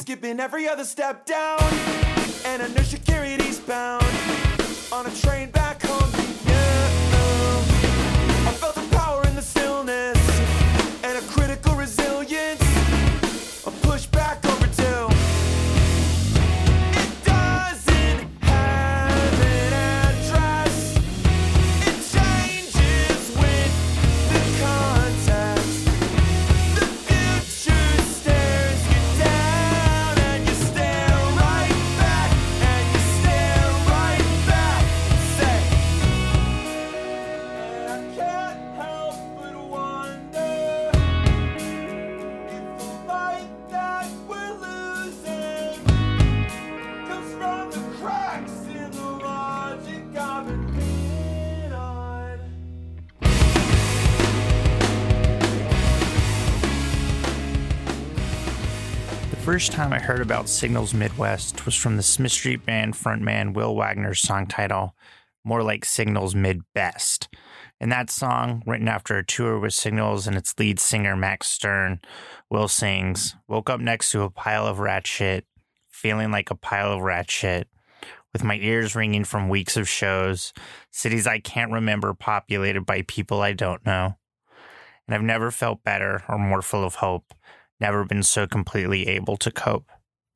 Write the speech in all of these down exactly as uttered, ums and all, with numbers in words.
skipping every other step down, and a nurse you carried eastbound on a train back home to you. I felt the power in the stillness and a critical resilience. A push back over to. It doesn't have an address. It changes with the context. The future stares you down and you stare right back and you stare right back. Say, I can't help but wonder if the light that we're losing comes from the cracks in the logic I've been being on. The first time I heard about Signals Midwest was from the Smith Street Band frontman Will Wagner's song title, More Like Signals Mid-Best. In that song, written after a tour with Signals and its lead singer Max Stern, Will sings, "Woke up next to a pile of rat shit, feeling like a pile of rat shit, with my ears ringing from weeks of shows, cities I can't remember populated by people I don't know. And I've never felt better or more full of hope, never been so completely able to cope."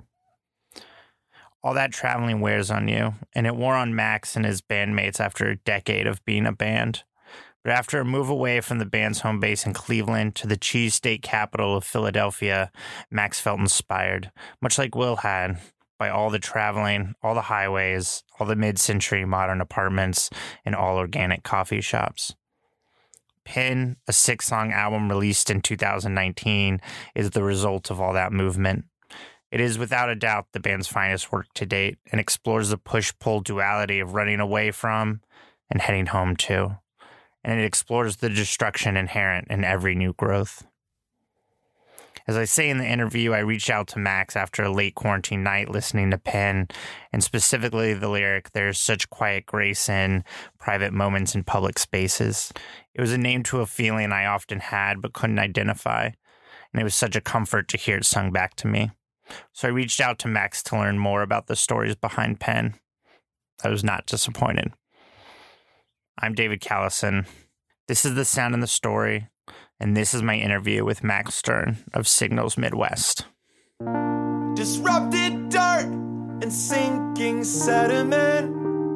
All that traveling wears on you, and it wore on Max and his bandmates after a decade of being a band. But after a move away from the band's home base in Cleveland to the cheese state capital of Philadelphia, Max felt inspired, much like Will had, by all the traveling, all the highways, all the mid-century modern apartments, and all organic coffee shops. Pin, a six-song album released in two thousand nineteen, is the result of all that movement. It is without a doubt the band's finest work to date and explores the push-pull duality of running away from and heading home to. And it explores the destruction inherent in every new growth. As I say in the interview, I reached out to Max after a late quarantine night listening to Pin, and specifically the lyric, "There's such quiet grace in private moments in public spaces." It was a name to a feeling I often had but couldn't identify, and it was such a comfort to hear it sung back to me. So I reached out to Max to learn more about the stories behind Pin. I was not disappointed. I'm David Callison. This is The Sound and the Story, and this is my interview with Max Stern of Signals Midwest. Disrupted dirt and sinking sediment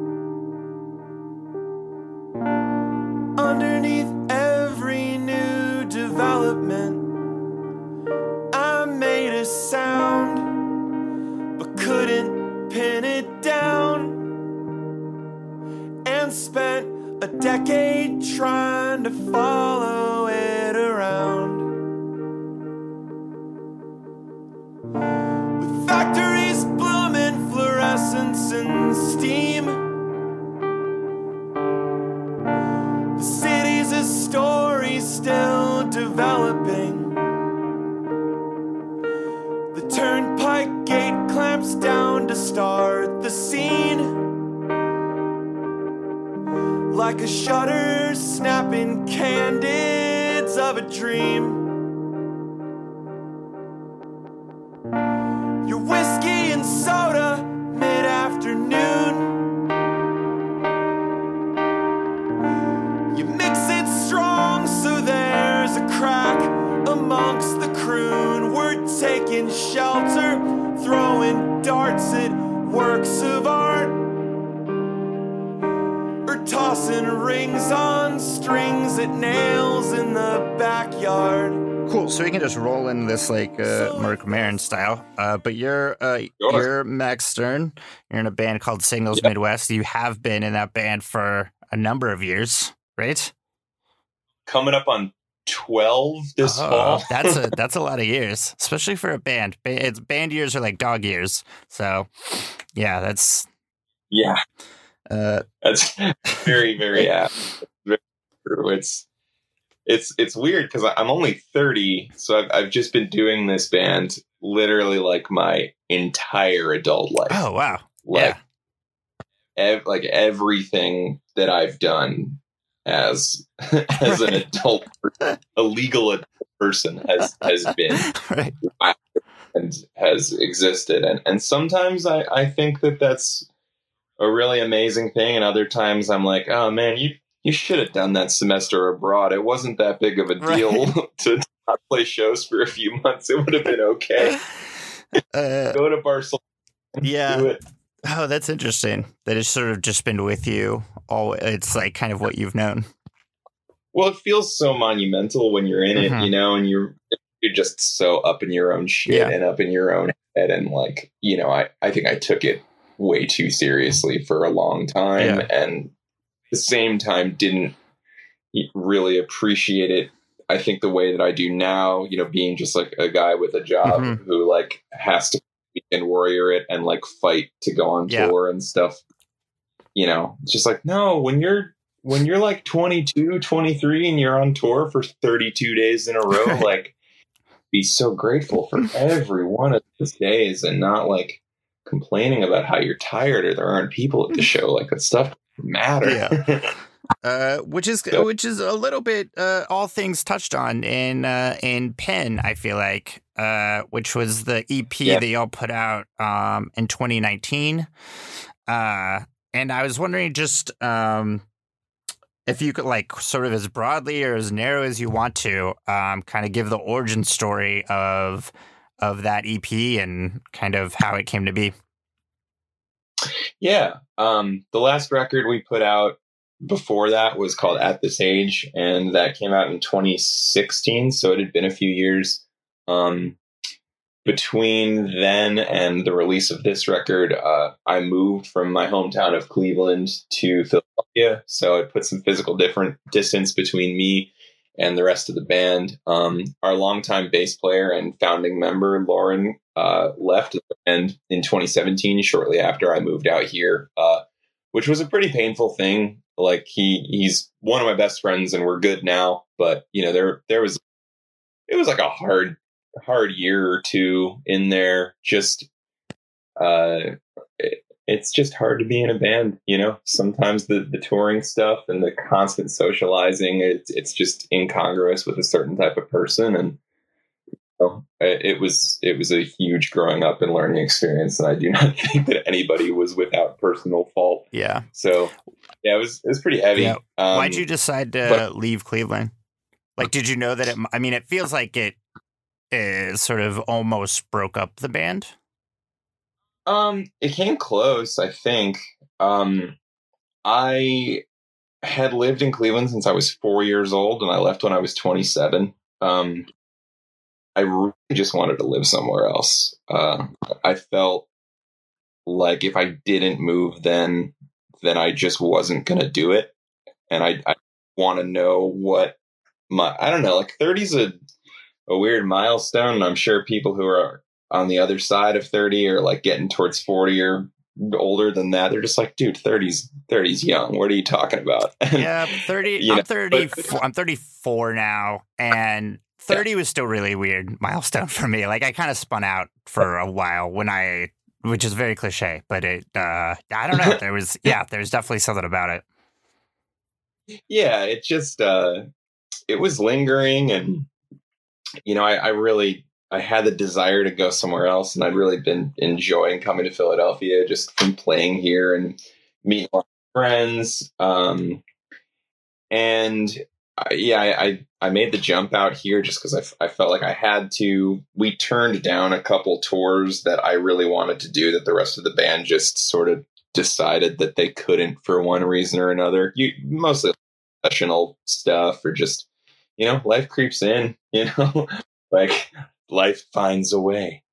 underneath every new development. I made a sound but couldn't pin it down, and spent a decade trying to follow it around. With factories blooming, fluorescence and steam, the city's a story still developing. The turnpike gate clamps down to start the scene, like a shutter snapping candids of a dream. Your whiskey and soda mid-afternoon, you mix it strong so there's a crack amongst the croon. We're taking shelter, throwing darts at works of art, tossing rings on strings at nails in the backyard. Cool. So we can just roll in this like uh, Mark Maron style. Uh, but you're uh, Sure. you're Max Stern. You're in a band called Signals Yeah. Midwest. You have been in that band for a number of years, right? Coming up on twelve this Oh, fall. that's a that's a lot of years, especially for a band. Ba- It's band years are like dog years. So yeah, that's Yeah, uh, that's very, very apt. Very true. It's it's it's weird because I'm only thirty, so I've I've just been doing this band literally like my entire adult life. oh wow, Like, yeah. ev- like everything that I've done as as an adult, a legal adult person has has been Right. and has existed. And and sometimes I, I think that that's a really amazing thing, and other times I'm like, oh man, you you should have done that semester abroad. It wasn't that big of a deal right. to not play shows for a few months. It would have been okay. Uh, Go to Barcelona. Yeah. Do it. Oh, that's interesting. That it's sort of just been with you. All it's like kind of what you've known. Well, it feels so monumental when you're in mm-hmm. it, you know, and you're you're just so up in your own shit yeah. and up in your own head, and like, you know, I I think I took it way too seriously for a long time, yeah. and at the same time didn't really appreciate it. I think the way that I do now, you know, being just like a guy with a job mm-hmm. who like has to weekend warrior it and like fight to go on yeah. tour and stuff, you know, it's just like, no, when you're when you're like twenty-two, twenty-three and you're on tour for thirty-two days in a row, like be so grateful for every one of those days and not like complaining about how you're tired or there aren't people at the show. Like that stuff doesn't matter. Yeah. Uh, which is so, which is a little bit uh, all things touched on in uh, in Pen, I feel like, uh, which was the E P yeah. that y'all put out um, in twenty nineteen. Uh, and I was wondering just um, if you could, like, sort of as broadly or as narrow as you want to, um, kind of give the origin story of of that E P and kind of how it came to be. Yeah, um, the last record we put out before that was called At This Age, and that came out in twenty sixteen, so it had been a few years. Um, between then and the release of this record, uh, I moved from my hometown of Cleveland to Philadelphia, so it put some physical different distance between me and the rest of the band. Um, our longtime bass player and founding member, Lauren, uh, left the band in twenty seventeen, shortly after I moved out here, uh, which was a pretty painful thing. Like he, he's one of my best friends and we're good now. But, you know, there, there was, it was like a hard, hard year or two in there. Just, uh, it, it's just hard to be in a band, you know, sometimes the, the touring stuff and the constant socializing, it's, it's just incongruous with a certain type of person. And, you know, it, it was, it was a huge growing up and learning experience. And I do not think that anybody was without personal fault. Yeah. So, yeah, it was it was pretty heavy. Yeah. Um, Why'd you decide to but, leave Cleveland? Like, did you know that it? I mean, it feels like it is sort of almost broke up the band. Um, it came close, I think. Um, I had lived in Cleveland since I was four years old, and I left when I was twenty-seven. Um, I really just wanted to live somewhere else. Uh, I felt like if I didn't move then, then I just wasn't going to do it. And I, I want to know what my, I don't know, like thirty's a, a weird milestone. And I'm sure people who are on the other side of thirty or like getting towards forty or older than that, they're just like, dude, thirty's thirty's young. What are you talking about? Yeah, thirty. I'm know, thirty. But, I'm thirty-four now, and thirty yeah. was still really weird milestone for me. Like I kind of spun out for a while when I, which is very cliche, but it, uh, I don't know. There was, yeah, there's definitely something about it. Yeah, it just, uh, it was lingering, and you know, I, I really. I had the desire to go somewhere else, and I'd really been enjoying coming to Philadelphia just from playing here and meeting friends. Um, and I, yeah, I, I, I made the jump out here just because I, f- I felt like I had to. We turned down a couple tours that I really wanted to do that the rest of the band just sort of decided that they couldn't for one reason or another. You mostly professional stuff or just, you know, life creeps in, you know, like. Life finds a way.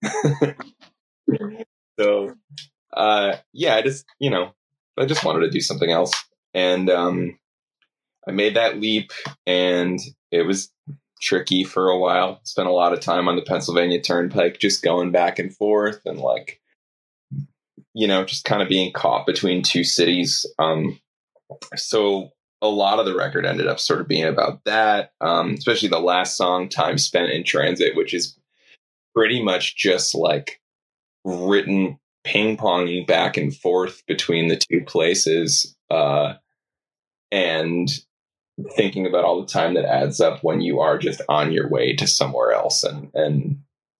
So, uh, yeah, I just, you know, I just wanted to do something else. And um, I made that leap, and it was tricky for a while. Spent a lot of time on the Pennsylvania Turnpike, just going back and forth and like, you know, just kind of being caught between two cities. Um, so a lot of the record ended up sort of being about that, um, especially the last song, Time Spent in Transit, which is pretty much just like written ping-ponging back and forth between the two places, uh, and thinking about all the time that adds up when you are just on your way to somewhere else, and and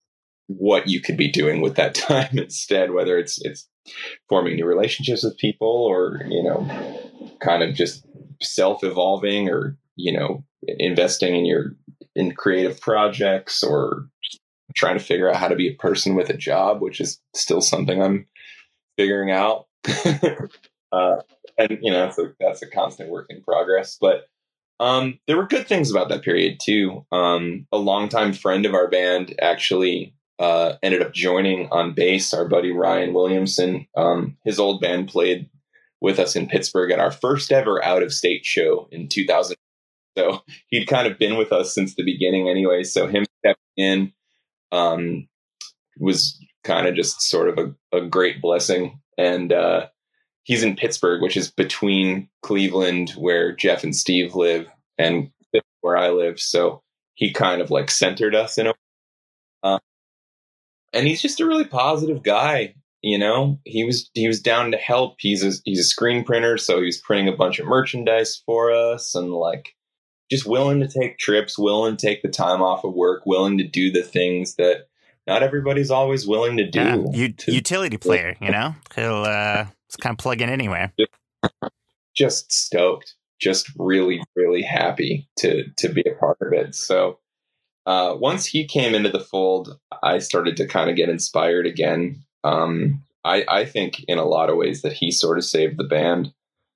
what you could be doing with that time instead, whether it's it's forming new relationships with people, or, you know, kind of just self-evolving, or, you know, investing in your in creative projects, or trying to figure out how to be a person with a job, which is still something I'm figuring out. uh, and, you know, so that's a constant work in progress. But um, there were good things about that period, too. Um, a longtime friend of our band actually uh, ended up joining on bass, our buddy Ryan Williamson. Um, his old band played with us in Pittsburgh at our first ever out-of-state show in two thousand. So he'd kind of been with us since the beginning anyway. So him stepping in um, was kind of just sort of a, a great blessing. And uh, he's in Pittsburgh, which is between Cleveland, where Jeff and Steve live, and where I live. So he kind of like centered us in a uh, and he's just a really positive guy. You know, he was he was down to help. He's a, he's a screen printer, so he was printing a bunch of merchandise for us, and like just willing to take trips, willing to take the time off of work, willing to do the things that not everybody's always willing to do. Yeah, u- to, utility player, you know, he'll uh, just kind of plug in anywhere. Just, just stoked, just really, really happy to to be a part of it. So uh, once he came into the fold, I started to kind of get inspired again. Um, I, I think in a lot of ways that he sort of saved the band.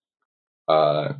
Uh,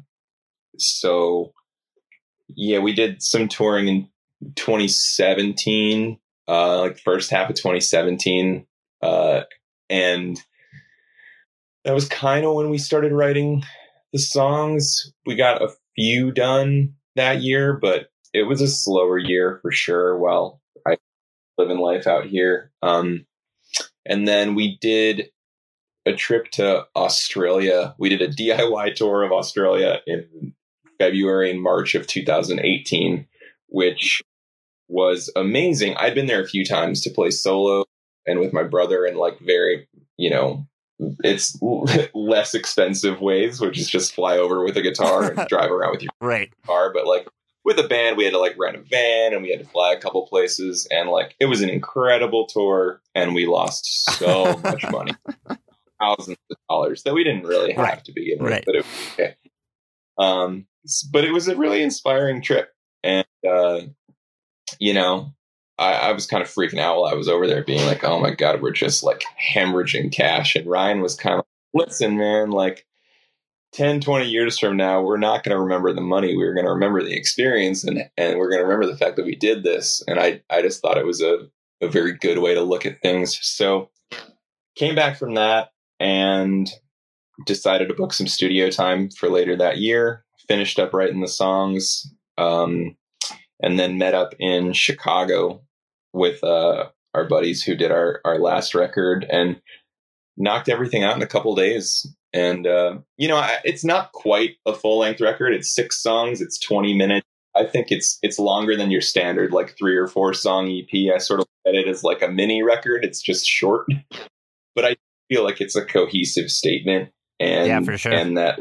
so yeah, we did some touring in twenty seventeen, uh, like first half of twenty seventeen. Uh, and that was kind of when we started writing the songs. We got a few done that year, but it was a slower year for sure while I living life out here. Um, And then we did a trip to Australia. We did a D I Y tour of Australia in February and March of two thousand eighteen, which was amazing. I'd been there a few times to play solo and with my brother in like very, you know, it's less expensive ways, which is just fly over with a guitar and drive around with your right. car. But like with a band, we had to like rent a van and we had to fly a couple places, and like it was an incredible tour, and we lost so much money, thousands of dollars that we didn't really have right. to begin with, right. but it was okay. Um, but it was a really inspiring trip, and uh, you know, I, I was kind of freaking out while I was over there, being like, "Oh my god, we're just like hemorrhaging cash." And Ryan was kind of, "Listen, man, like ten, twenty years from now, we're not going to remember the money. We're going to remember the experience, and, and we're going to remember the fact that we did this." And I, I just thought it was a, a very good way to look at things. So came back from that and decided to book some studio time for later that year, finished up writing the songs, um, and then met up in Chicago with uh, our buddies who did our, our last record, and knocked everything out in a couple days. And, uh, you know, I, it's not quite a full length record. It's six songs. It's twenty minutes. I think it's it's longer than your standard, like three or four song E P. I sort of look at it as like a mini record. It's just short. But I feel like it's a cohesive statement. And, yeah, for sure. And that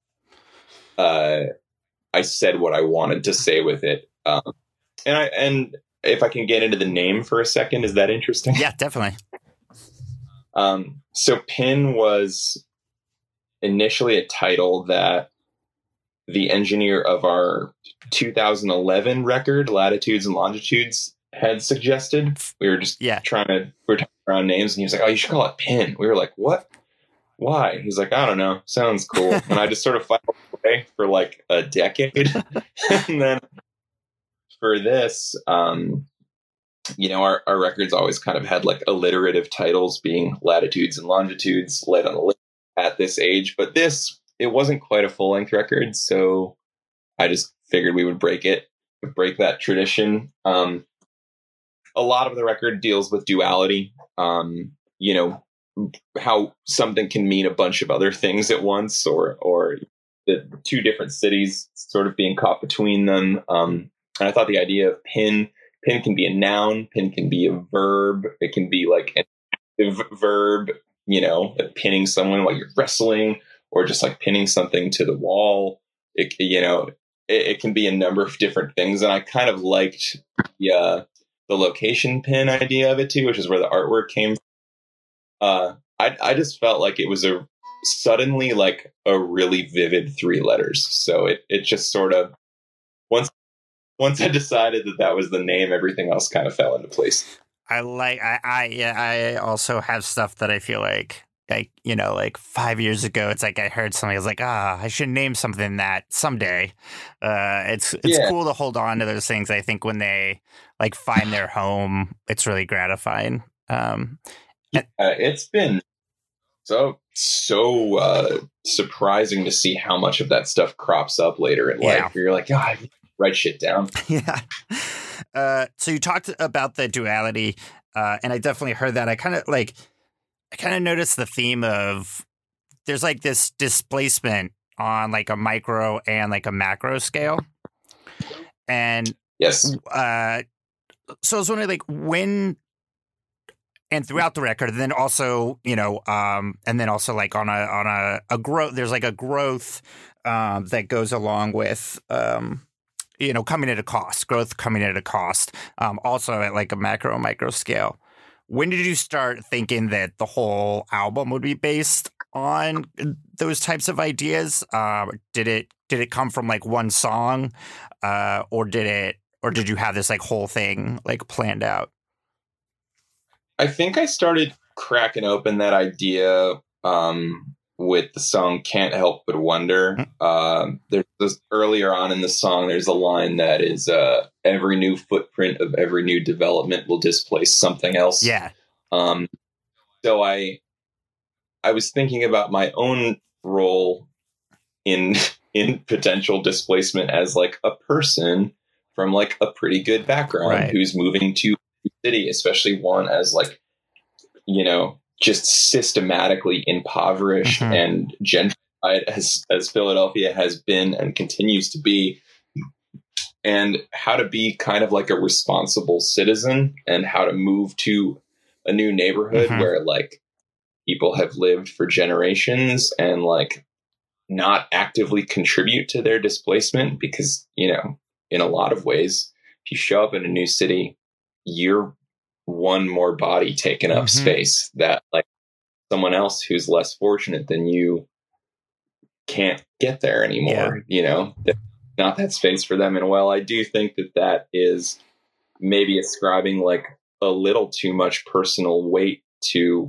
uh, I said what I wanted to say with it. Um, and I and if I can get into the name for a second, is that interesting? Yeah, definitely. Um, so Pin was initially a title that the engineer of our two thousand eleven record, Latitudes and Longitudes, had suggested. We were just yeah. trying to, we were talking around names, and he was like, "Oh, you should call it Pin." We were like, "What? Why?" He's like, "I don't know. Sounds cool." And I just sort of filed away for like a decade. And then for this, um, you know, our, our records always kind of had like alliterative titles, being Latitudes and Longitudes, late on the list at this age. But this, it wasn't quite a full length record, so I just figured we would break it, break that tradition. Um, a lot of the record deals with duality. Um, you know, how something can mean a bunch of other things at once, or or the two different cities sort of being caught between them. Um, and I thought the idea of pin, pin can be a noun, pin can be a verb, it can be like an active verb, you know, pinning someone while you're wrestling, or just like pinning something to the wall. It, you know, it, it can be a number of different things. And I kind of liked the, uh, the location pin idea of it too, which is where the artwork came from. Uh, I I just felt like it was a suddenly like a really vivid three letters. So it it just sort of once once I decided that that was the name, everything else kind of fell into place. I like I I yeah I also have stuff that I feel like like you know like five years ago it's like I heard something I was like ah I should name something that someday. Uh, it's it's Yeah. cool to hold on to those things. I think when they like find their home, it's really gratifying. Um, Uh, it's been so so uh, surprising to see how much of that stuff crops up later in Yeah. life. Where you're like, God, oh, write shit down. yeah. Uh, so you talked about the duality, uh, and I definitely heard that. I kind of like, I kind of noticed the theme of there's like this displacement on like a micro and like a macro scale, and Yes. uh, so I was wondering like when. And throughout the record, and then also, you know, um, and then also like on a on a, a growth, there's like a growth um, that goes along with, um, you know, coming at a cost, growth coming at a cost, um, also at like a macro micro scale. When did you start thinking that the whole album would be based on those types of ideas? Uh, did it did it come from like one song, uh, or did it or did you have this like whole thing like planned out? I think I started cracking open that idea um, with the song "Can't Help But Wonder." Um, there's this, earlier on in the song, there's a line that is, uh, "Every new footprint of every new development will displace something else." Yeah. Um, so I, I was thinking about my own role in in potential displacement as like a person from like a pretty good background Right. who's moving to city, especially one as like, you know, just systematically impoverished Mhm. and gentrified as as Philadelphia has been and continues to be, and how to be kind of like a responsible citizen and how to move to a new neighborhood Mhm. where like people have lived for generations and like not actively contribute to their displacement, because, you know, in a lot of ways, if you show up in a new city, you're one more body taking up Mhm. space that like someone else who's less fortunate than you can't get there anymore. You know, There's not that space for them. And while I do think that that is maybe ascribing like a little too much personal weight to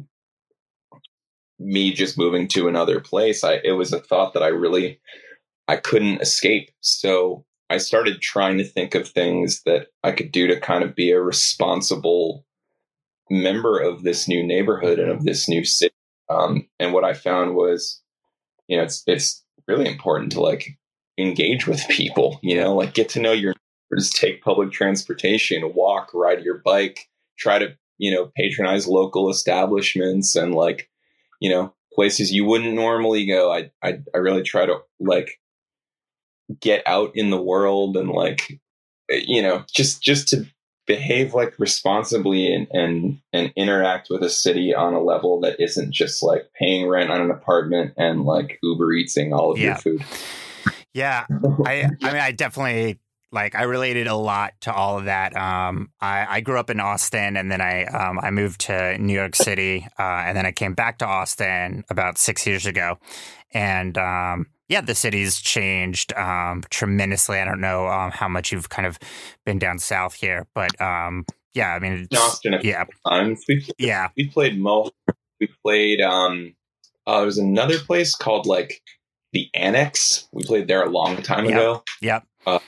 me just moving to another place, I, it was a thought that I really, I couldn't escape. So I started trying to think of things that I could do to kind of be a responsible member of this new neighborhood and of this new city. Um, and what I found was, you know, it's, it's really important to like engage with people, you know, like get to know your neighbors, take public transportation, walk, ride your bike, try to, you know, patronize local establishments and like, you know, places you wouldn't normally go. I, I, I really try to like get out in the world and like, you know, just, just to behave like responsibly and, and, and interact with a city on a level that isn't just like paying rent on an apartment and like Uber Eating all of Yeah. your food. Yeah. I I mean I definitely like I related a lot to all of that. Um I, I grew up in Austin and then I um I moved to New York City uh and then I came back to Austin about six years ago. And um yeah, the city's changed um tremendously. I don't know um how much you've kind of been down south here, but um yeah, I mean In it's, Austin a yeah. couple times. We Yeah. we played Mo. We played um uh, there was another place called like the Annex. We played there a long time Yep. ago. Yep. Uh,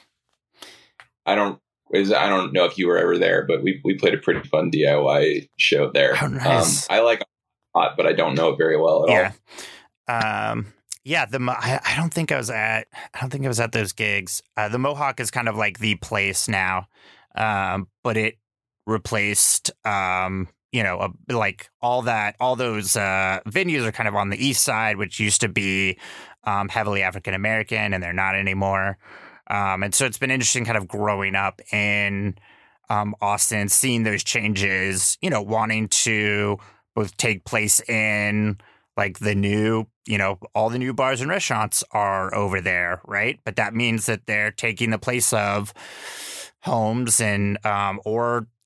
I don't is I don't know if you were ever there, but we we played a pretty fun D I Y show there. Oh, nice. Um, I like it a lot, but I don't know it very well at Yeah. all. Um, yeah, the Mo- I, I don't think I was at I don't think I was at those gigs. Uh, the Mohawk is kind of like the place now, um, but it replaced um, you know a, like all that all those uh, venues are kind of on the east side, which used to be um, heavily African American, and they're not anymore. Um, and so it's been interesting, kind of growing up in um, Austin, seeing those changes. You know, wanting to both take place in like the new, you know, all the new bars and restaurants are over there, right? But that means that they're taking the place of homes and um, or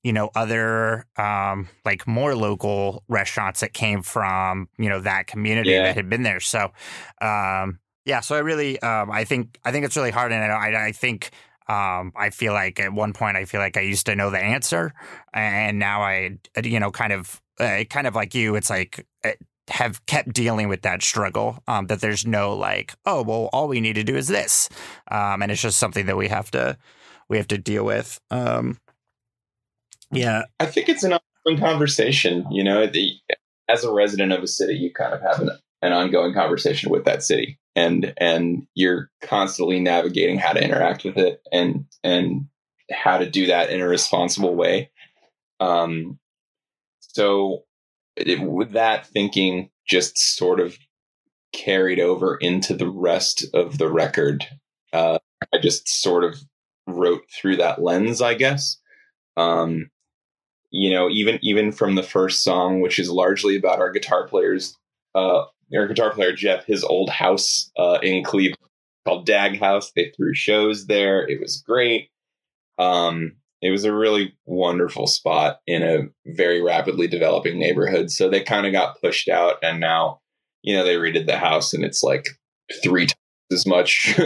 you know, other um, like more local restaurants that came from, you know, that community Yeah. that had been there. So, um, yeah, so I really, um, I think, I think it's really hard. And I, I think, um, I feel like at one point, I feel like I used to know the answer, and now I, you know, kind of, uh, kind of like you, it's like, it, have kept dealing with that struggle, um, that there's no like, oh, well, all we need to do is this. Um, and it's just something that we have to, we have to deal with. Um, yeah. I think it's an ongoing conversation, you know, the, as a resident of a city, you kind of have an, an ongoing conversation with that city, and, and you're constantly navigating how to interact with it, and, and how to do that in a responsible way. Um, so, It, with that thinking just sort of carried over into the rest of the record. Uh, I just sort of wrote through that lens, I guess. Um, you know, even even from the first song, which is largely about our guitar players, uh, our guitar player Jeff, his old house uh, in Cleveland called Dag House. They threw shows there. It was great. Um, It was a really wonderful spot in a very rapidly developing neighborhood. So they kind of got pushed out, and now, you know, they redid the house, and it's like three times as much.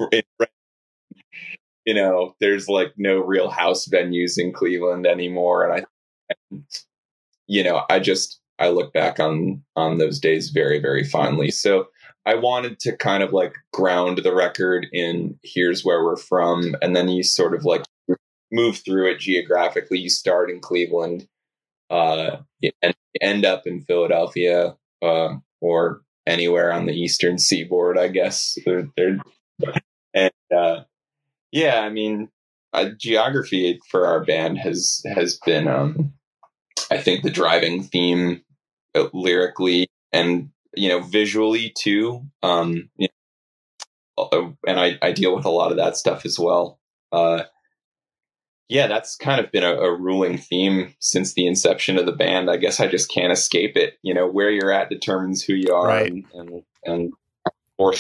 You know, there's like no real house venues in Cleveland anymore. And I, and, you know, I just, I look back on, on those days very, very fondly. So I wanted to kind of like ground the record in here's where we're from. And then you sort of like move through it geographically. You start in Cleveland, uh, and end up in Philadelphia, uh, or anywhere on the Eastern Seaboard, I guess. They're, they're, and uh, yeah, I mean, uh, geography for our band has has been, um, I think, the driving theme, uh, lyrically and, you know, visually too. Um, you know, and I, I deal with a lot of that stuff as well. Uh, Yeah, that's kind of been a, a ruling theme since the inception of the band. I guess I just can't escape it. You know, where you're at determines who you are, right. and and, and or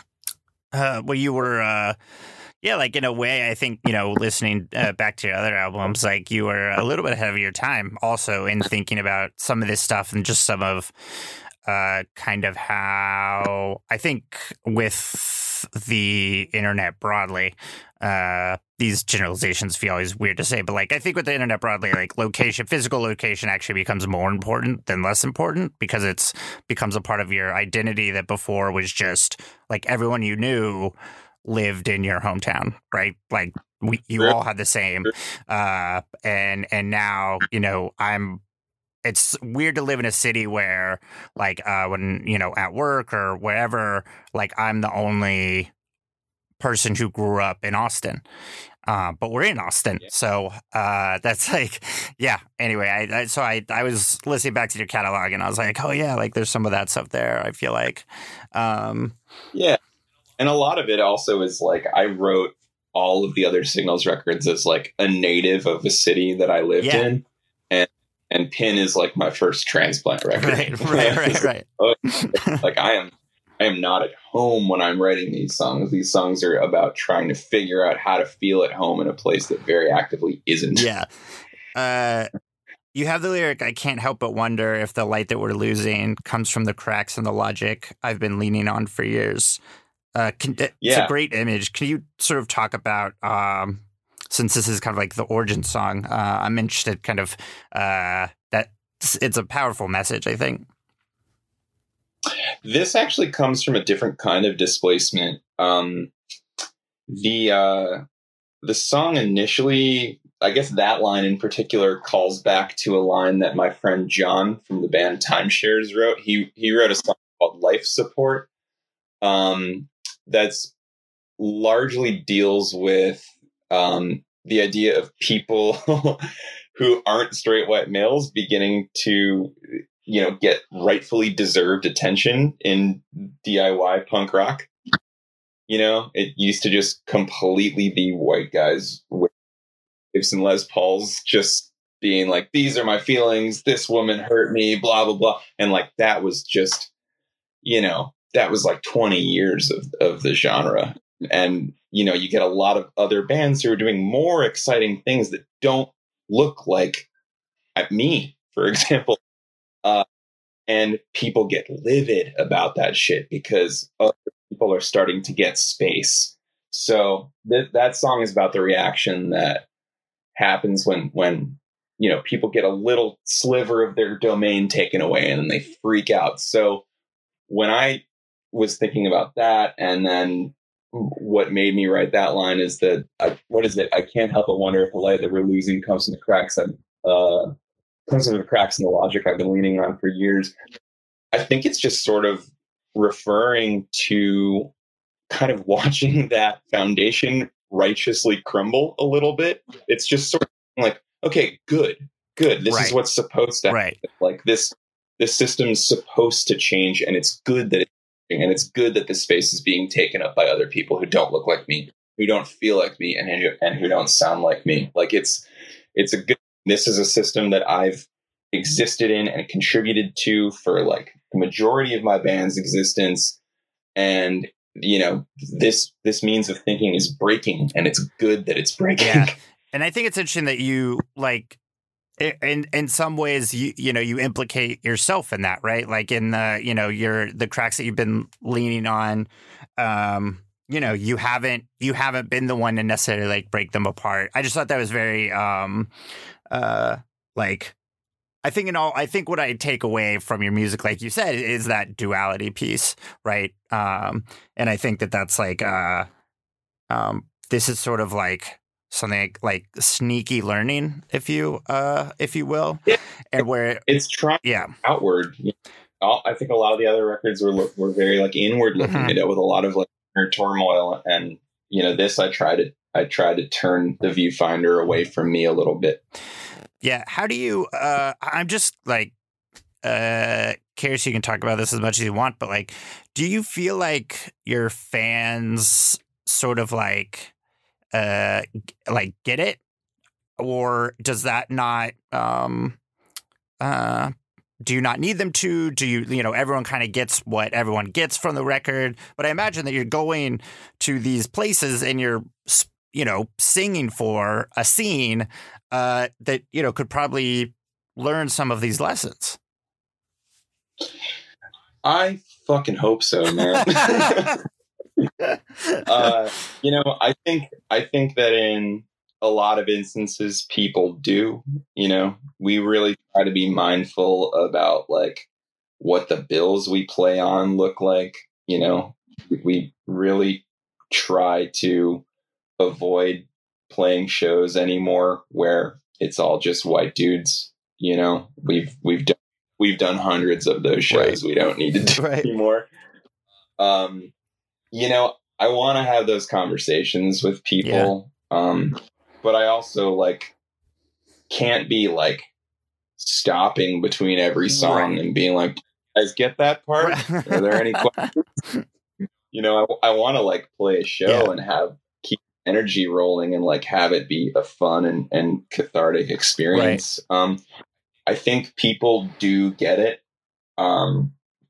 uh, well, you were, uh, yeah, like in a way, I think, you know, listening uh, back to your other albums, like you were a little bit ahead of your time, also in thinking about some of this stuff and just some of, uh, kind of how I think with the internet broadly. Uh, these generalizations feel always weird to say, but like I think with the internet broadly, like location, physical location actually becomes more important than less important, because it's becomes a part of your identity that before was just like everyone you knew lived in your hometown, right? Like we, you Sure. all had the same, uh, and and now you know I'm. It's weird to live in a city where, like, uh, when you know at work or wherever, like I'm the only person who grew up in Austin, uh, but we're in Austin, Yeah. so uh, that's like, yeah. Anyway, I, I so I I was listening back to your catalog, and I was like, oh yeah, like there's some of that stuff there. I feel like, um, yeah, and a lot of it also is like I wrote all of the other Signals records as like a native of a city that I lived Yeah. in, and and Pin is like my first transplant record. right, right, right, right. Like I am. I am not at home when I'm writing these songs. These songs are about trying to figure out how to feel at home in a place that very actively isn't. Yeah. Uh, you have the lyric, I can't help but wonder if the light that we're losing comes from the cracks in the logic I've been leaning on for years. Uh, can, it's Yeah. a great image. Can you sort of talk about, um, since this is kind of like the origin song, uh, I'm interested kind of uh, that it's a powerful message, I think. This actually comes from a different kind of displacement. Um, the uh, the song initially, I guess that line in particular calls back to a line that my friend John from the band Timeshares wrote. He he wrote a song called Life Support um, that's largely deals with um, the idea of people who aren't straight white males beginning to, you know, get rightfully deserved attention in D I Y punk rock. You know, it used to just completely be white guys with Gibson Les Pauls just being like, these are my feelings, this woman hurt me, blah, blah, blah. And like, that was just, you know, that was like twenty years of, of the genre. And, you know, you get a lot of other bands who are doing more exciting things that don't look like at me, for example. Uh, and people get livid about that shit because other people are starting to get space. So th- that song is about the reaction that happens when, when, you know, people get a little sliver of their domain taken away and then they freak out. So when I was thinking about that, and then what made me write that line is that, I, what is it? I can't help but wonder if the light that we're losing comes from the cracks that, uh, comes from the cracks in the logic I've been leaning on for years. I think it's just sort of referring to kind of watching that foundation righteously crumble a little bit. It's just sort of like, okay, good, good. This Right. is what's supposed to happen. Right. Like this, this system is supposed to change, and it's good that it's changing, and it's good that this space is being taken up by other people who don't look like me, who don't feel like me, and who, and who don't sound like me. Like it's, it's a good, this is a system that I've existed in and contributed to for like the majority of my band's existence. And, you know, this, this means of thinking is breaking, and it's good that it's breaking. Yeah. And I think it's interesting that you like, in in some ways, you you know, you implicate yourself in that, right? Like in the, you know, your the cracks that you've been leaning on, um, you know, you haven't you haven't been the one to necessarily like break them apart. I just thought that was very, um, uh, like, I think in all, I think what I take away from your music, like you said, is that duality piece, right? Um, and I think that that's like, uh, um, this is sort of like something like, like sneaky learning, if you, uh, if you will, Yeah. and where It's trying yeah, outward. I think a lot of the other records were look, were very like inward looking. Mhm. They dealt with a lot of like inner turmoil, and you know, this I tried to I tried to turn the viewfinder away from me a little bit. yeah. How do you? Uh, I'm just like uh, curious. You can talk about this as much as you want, but like, do you feel like your fans sort of like, uh, g- like get it, or does that not? Um, uh, do you not need them to? Do you, you know, everyone kind of gets what everyone gets from the record, but I imagine that you're going to these places and you're, s- you know, singing for a scene uh, that, you know, could probably learn some of these lessons. I fucking hope so, man. uh, you know, I think I think that in a lot of instances, people do. You know, we really try to be mindful about like what the bills we play on look like. You know, we really try to avoid playing shows anymore where it's all just white dudes. You know, we've we've done we've done hundreds of those shows. Right. We don't need to do Right. anymore. Um, you know, I want to have those conversations with people, um, but I also like can't be like stopping between every song Right. and being like, "Guys, get that part? Right. Are there any questions?" You know, I, I want to like play a show Yeah. and have keep energy rolling and like have it be a fun and, and cathartic experience. Um, I think people do get it. Um,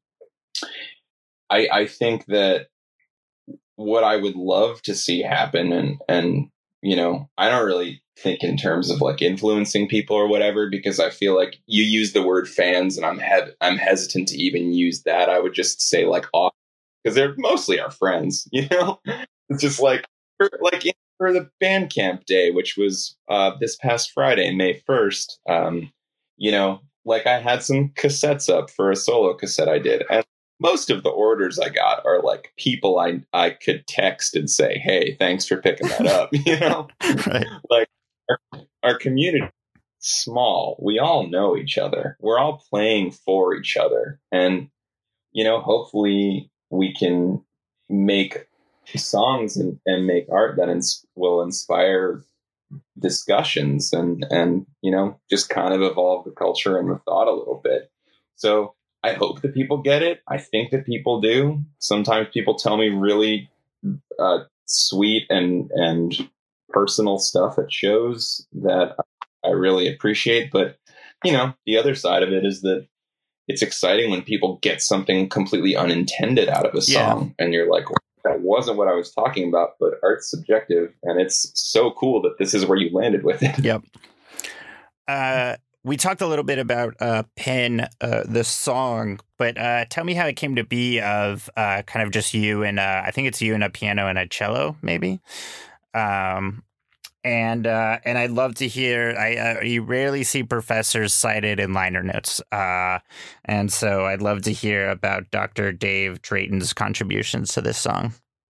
I, I think that what I would love to see happen, and, and, you know, I don't really think in terms of like influencing people or whatever, because I feel like you use the word fans and I'm he- I'm hesitant to even use that. I would just say like, because they're mostly our friends, you know, it's just like, for, like for the Bandcamp day, which was uh, this past Friday, May first, um, you know, like I had some cassettes up for a solo cassette I did. And most of the orders I got are like people I I could text and say, "Hey, thanks for picking that up." You know, Right. like our, our community is small. We all know each other. We're all playing for each other, and you know, hopefully we can make songs and, and make art that ins- will inspire discussions and and you know, just kind of evolve the culture and the thought a little bit. So I hope that people get it. I think that people do. Sometimes people tell me really uh, sweet and and personal stuff at shows that I really appreciate. But you know, the other side of it is that it's exciting when people get something completely unintended out of a song, yeah. and you're like, well, that wasn't what I was talking about. But art's subjective, and it's so cool that this is where you landed with it. Yep. uh, we talked a little bit about uh, Pin, uh, the song, but uh, tell me how it came to be of uh, kind of just you and uh, I think it's you and a piano and a cello, maybe. Um, and uh, and I'd love to hear. I uh, you rarely see professors cited in liner notes, uh, and so I'd love to hear about Doctor Dave Drayton's contributions to this song.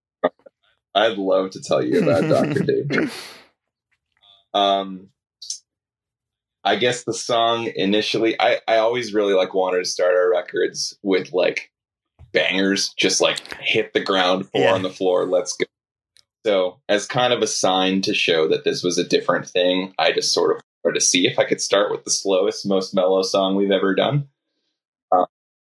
I'd love to tell you about Doctor Dave. Um, I guess the song initially, I, I always really like wanted to start our records with like bangers, just like hit the ground, four yeah. on the floor, let's go. So as kind of a sign to show that this was a different thing, I just sort of wanted to see if I could start with the slowest, most mellow song we've ever done. Uh,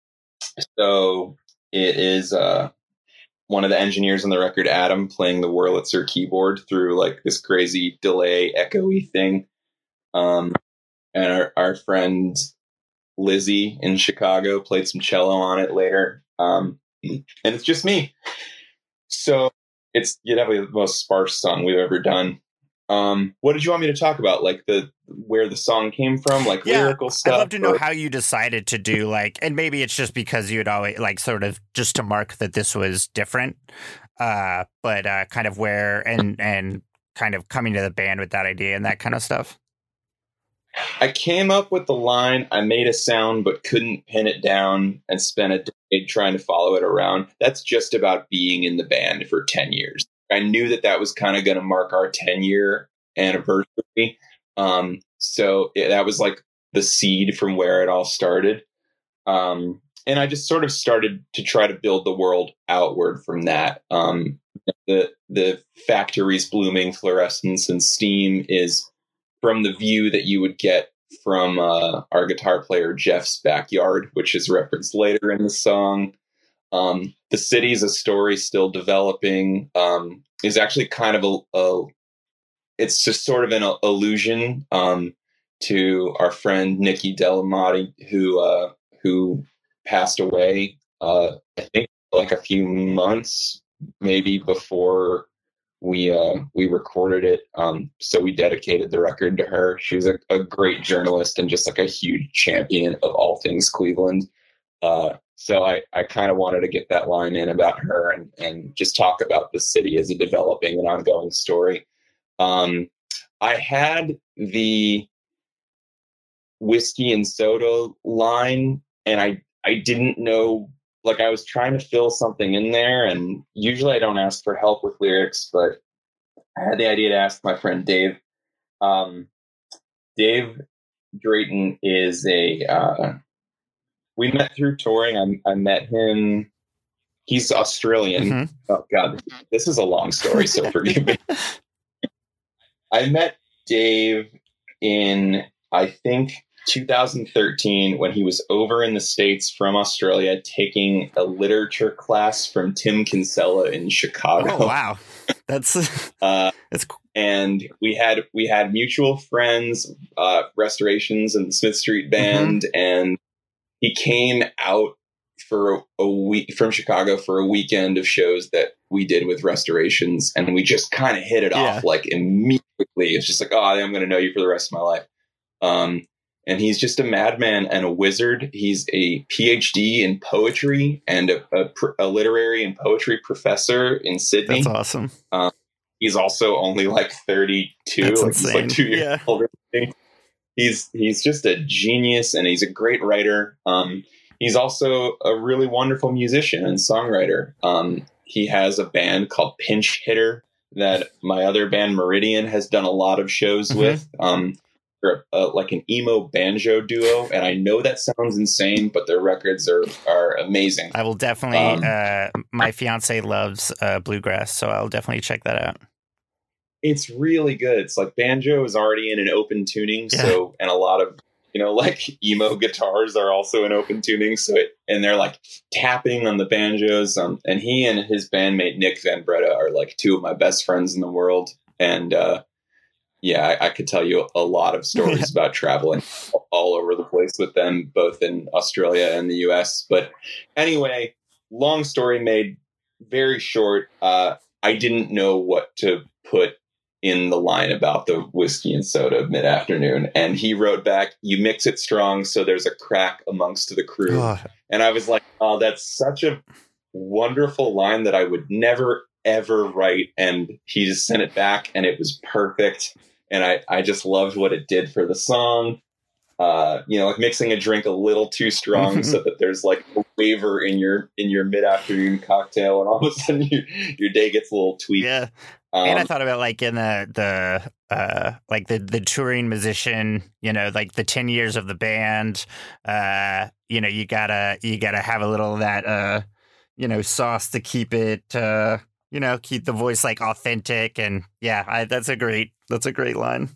so it is uh, one of the engineers on the record, Adam, playing the Wurlitzer keyboard through like this crazy delay, echoey thing. Um, and our, our friend Lizzie in Chicago played some cello on it later. Um, and it's just me. So it's you know, definitely the most sparse song we've ever done. Um, what did you want me to talk about? Like the where the song came from, like yeah, lyrical stuff? I'd love to know or... how you decided to do like, and maybe it's just because you had always like sort of just to mark that this was different, uh, but uh, kind of where and and kind of coming to the band with that idea and that kind of stuff. I came up with the line, I made a sound but couldn't pin it down and spent a decade trying to follow it around. That's just about being in the band for ten years. I knew that that was kind of going to mark our ten year anniversary. Um, so it, that was like the seed from where it all started. Um, and I just sort of started to try to build the world outward from that. Um, the, the factories blooming, fluorescence and steam is from the view that you would get from uh, our guitar player Jeff's backyard, which is referenced later in the song. Um, the city's a story still developing. Um, is actually kind of a, a, it's just sort of an allusion um, to our friend Nikki Delamati, who uh, who passed away. Uh, I think like a few months, maybe before we uh we recorded it, um so we dedicated the record to her. She was a, a great journalist and just like a huge champion of all things Cleveland, uh so I I kind of wanted to get that line in about her and and just talk about the city as a developing and ongoing story. um I had the whiskey and soda line and I I didn't know, like I was trying to fill something in there, and usually I don't ask for help with lyrics, but I had the idea to ask my friend Dave. Um, Dave Drayton is a, uh, we met through touring. I, I met him. He's Australian. Mm-hmm. Oh God, this is a long story, so forgive me. I met Dave in, I think, two thousand thirteen when he was over in the States from Australia taking a literature class from Tim Kinsella in Chicago. Oh, wow. That's uh, that's cool. And we had we had mutual friends, uh, Restorations and the Smith Street Band, mm-hmm. and he came out for a, a week from Chicago for a weekend of shows that we did with Restorations, and we just kind of hit it yeah. off like immediately. It's just like, oh, I'm going to know you for the rest of my life. Um, And he's just a madman and a wizard. He's a P H D in poetry and a, a, a literary and poetry professor in Sydney. That's awesome. Um, he's also only like thirty-two. That's like insane. He's like two years yeah. older than me. He's, he's just a genius and he's a great writer. Um, he's also a really wonderful musician and songwriter. Um, he has a band called Pinch Hitter that my other band Meridian has done a lot of shows mm-hmm. with. Um, They're uh, like an emo banjo duo, and I know that sounds insane, but their records are are amazing. I will definitely. Um, uh, my fiance loves uh, bluegrass, so I'll definitely check that out. It's really good. It's like banjo is already in an open tuning, yeah. so and a lot of you know like emo guitars are also in open tuning, so it and they're like tapping on the banjos. Um, and he and his bandmate Nick Van Breda are like two of my best friends in the world, and. uh Yeah, I, I could tell you a lot of stories about traveling all over the place with them, both in Australia and the U S. But anyway, long story made very short. Uh, I didn't know what to put in the line about the whiskey and soda mid-afternoon, and he wrote back, "You mix it strong so there's a crack amongst the crew." Oh. And I was like, oh, that's such a wonderful line that I would never ever write. And he just sent it back and it was perfect, and I, I just loved what it did for the song. Uh, you know, like mixing a drink a little too strong so that there's like a waver in your in your mid-afternoon cocktail, and all of a sudden you, your day gets a little tweaked. Yeah. Um, And I thought about like in the the uh like the the touring musician, you know, like the ten years of the band, uh, you know, you gotta you gotta have a little of that uh, you know, sauce to keep it uh, you know, keep the voice like authentic. And yeah, I, that's a great that's a great line.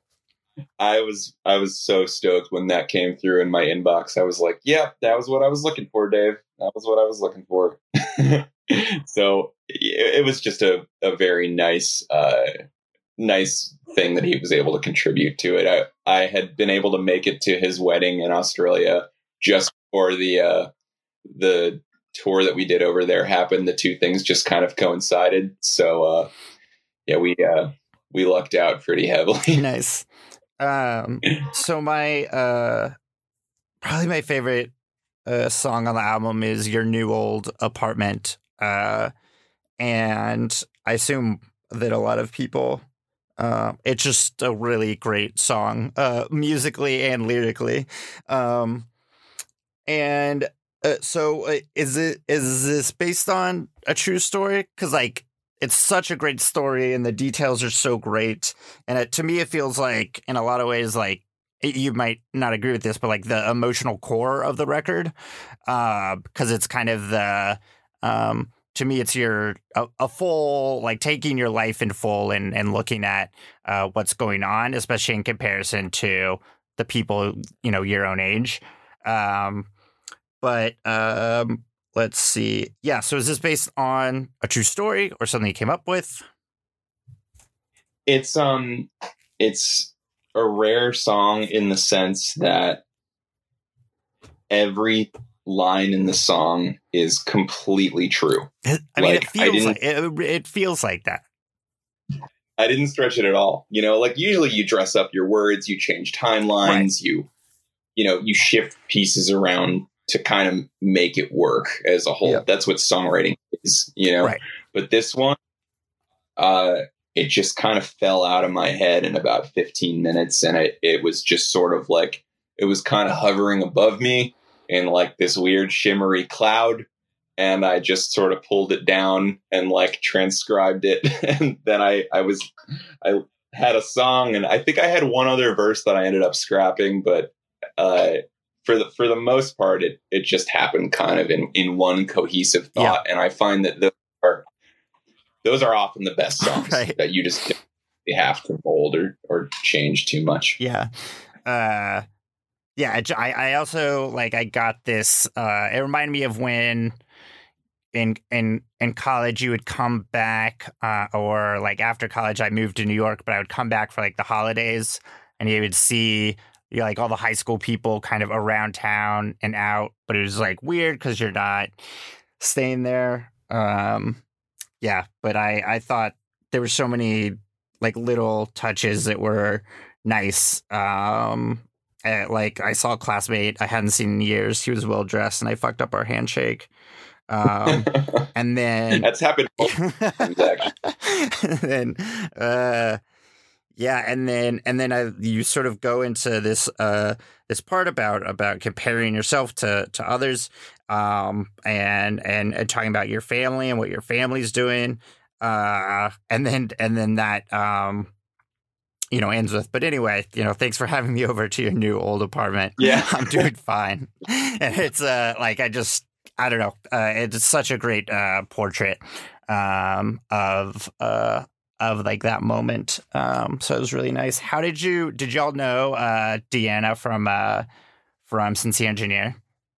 I was I was so stoked when that came through in my inbox. I was like, "Yeah, that was what I was looking for, Dave. That was what I was looking for." So it, it was just a, a very nice uh, nice thing that he was able to contribute to it. I I had been able to make it to his wedding in Australia just before the uh, the tour that we did over there happened. The two things just kind of coincided. So uh, yeah, we uh, we lucked out pretty heavily. Nice. Um, so my uh, probably my favorite uh, song on the album is "Your New Old Apartment," uh, and I assume that a lot of people. Uh, it's just a really great song, uh, musically and lyrically. Um, and uh, so, uh, is it is this based on a true story? Because like. It's such a great story, and the details are so great. And it, to me, it feels like, in a lot of ways, like it, you might not agree with this, but like the emotional core of the record, uh, because it's kind of the, um, to me, it's your a, a full like taking your life in full and and looking at uh, what's going on, especially in comparison to the people you know your own age. Um, but um. Let's see. Yeah. So is this based on a true story or something you came up with? It's um, it's a rare song in the sense that every line in the song is completely true. I mean, like, it feels like it, it feels like that. I didn't stretch it at all. You know, like usually you dress up your words, you change timelines, right. you, you know, you shift pieces around to kind of make it work as a whole. Yep. That's what songwriting is, you know, right. But this one, uh, it just kind of fell out of my head in about fifteen minutes. And it, it was just sort of like, it was kind of hovering above me in like this weird shimmery cloud. And I just sort of pulled it down and like transcribed it. And then I, I was, I had a song, and I think I had one other verse that I ended up scrapping, but, uh, For the for the most part, it, it just happened kind of in, in one cohesive thought, yeah. And I find that those are those are often the best songs right. that you just you have to mold or, or change too much. Yeah, uh, yeah. I, I also like I got this. Uh, it reminded me of when in in in college you would come back, uh, or like after college I moved to New York, but I would come back for like the holidays, and you would see. You're like all the high school people kind of around town and out, but it was like weird because you're not staying there. Um, yeah, but I, I thought there were so many like little touches that were nice. Um, like I saw a classmate I hadn't seen in years. He was well dressed, and I fucked up our handshake. Um, and then that's happened. Times, actually. and then, uh, Yeah, and then and then I, you sort of go into this uh, this part about about comparing yourself to to others, um, and, and and talking about your family and what your family's doing, uh, and then and then that um, you know ends with. But anyway, you know, thanks for having me over to your new old apartment. Yeah, I'm doing fine, and it's uh like I just I don't know, uh, it's such a great uh, portrait um, of. Uh, of like that moment. Um, so it was really nice. How did you, did y'all know, uh, Deanna from, uh, from Sincere Engineer?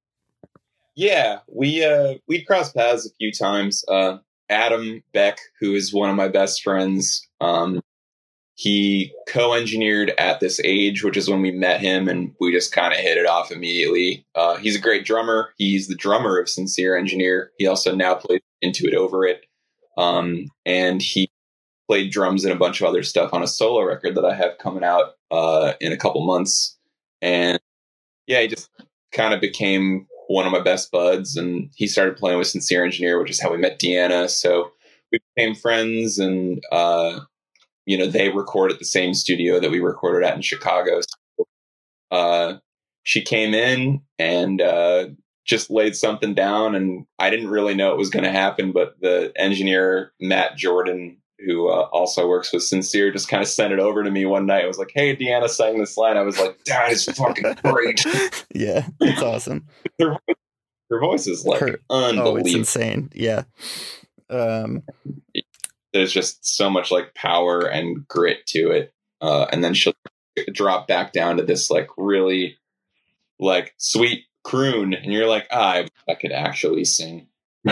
Yeah, we, uh, we'd crossed paths a few times. Uh, Adam Beck, who is one of my best friends, um, he co-engineered At This Age, which is when we met him, and we just kind of hit it off immediately. Uh, he's a great drummer. He's the drummer of Sincere Engineer. He also now plays Into It Over It. Um, and he, played drums and a bunch of other stuff on a solo record that I have coming out uh, in a couple months. And yeah, he just kind of became one of my best buds, and he started playing with Sincere Engineer, which is how we met Deanna. So we became friends, and uh, you know, they record at the same studio that we recorded at in Chicago. So, uh, she came in and uh, just laid something down, and I didn't really know it was going to happen, but the engineer, Matt Jordan, who uh, also works with Sincere, just kind of sent it over to me one night. I was like, hey, Deanna sang this line. I was like, that is fucking great. Yeah, it's awesome. her, her voice is like her, unbelievable. Oh, it's insane. Yeah. Um, There's just so much like power and grit to it. Uh, and then she'll drop back down to this like really like sweet croon. And you're like, ah, I, I could actually sing.